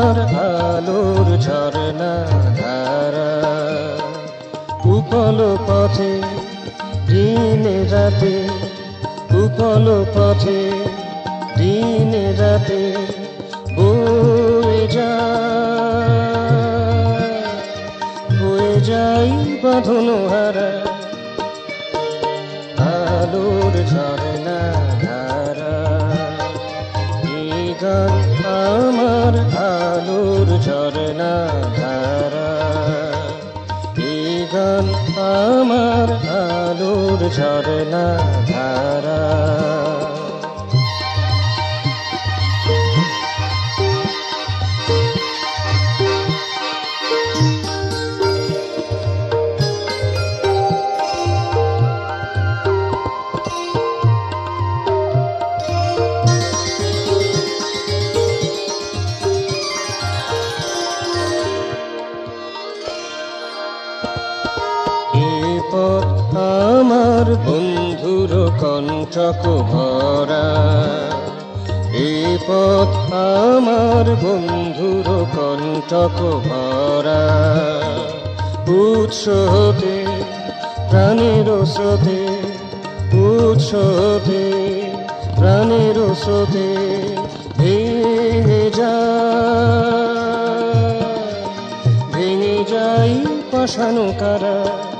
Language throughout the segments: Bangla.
আমার আলোর ঝরনা ধারা, উপল পথে দিনে রাতে, উপল পথে দিনে রাতে বয়ে যাই বাঁধন হারা, আলোর ঝরনা ধারা। এই গান আমার আলোর ঝরনা ধারা, এই গান আমার আলোর ঝরনা ধারা। আমার বন্ধুর কণ্ঠক ভরা, এই পথ আমার বন্ধুর কণ্ঠক ভরা। উৎস হতে প্রাণের স্রোতে, উৎস হতে প্রাণের স্রোতে ভেঙে যাই পাষাণ কারা,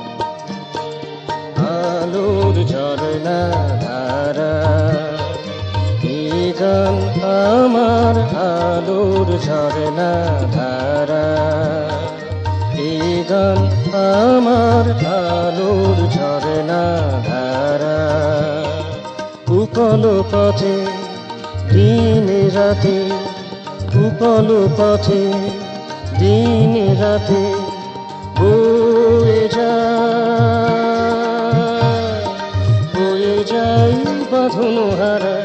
আলোর ঝরনা ধারা। এই গান আমার আলোর ঝরনা ধারা, এই গান আমার আলোর ঝরনা ধারা। উপল পথে দিনে রাতে, উপল পথে দিনে রাতে বয়ে যাই বাঁধন হারা,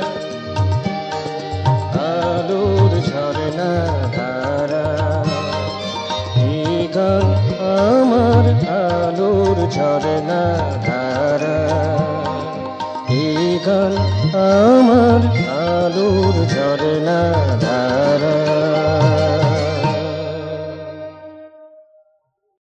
আলোর ঝরনা ধারা। এই গান আমার আলোর ঝরনা ধারা, এই গান আমার আলোর ঝরনা ধারা।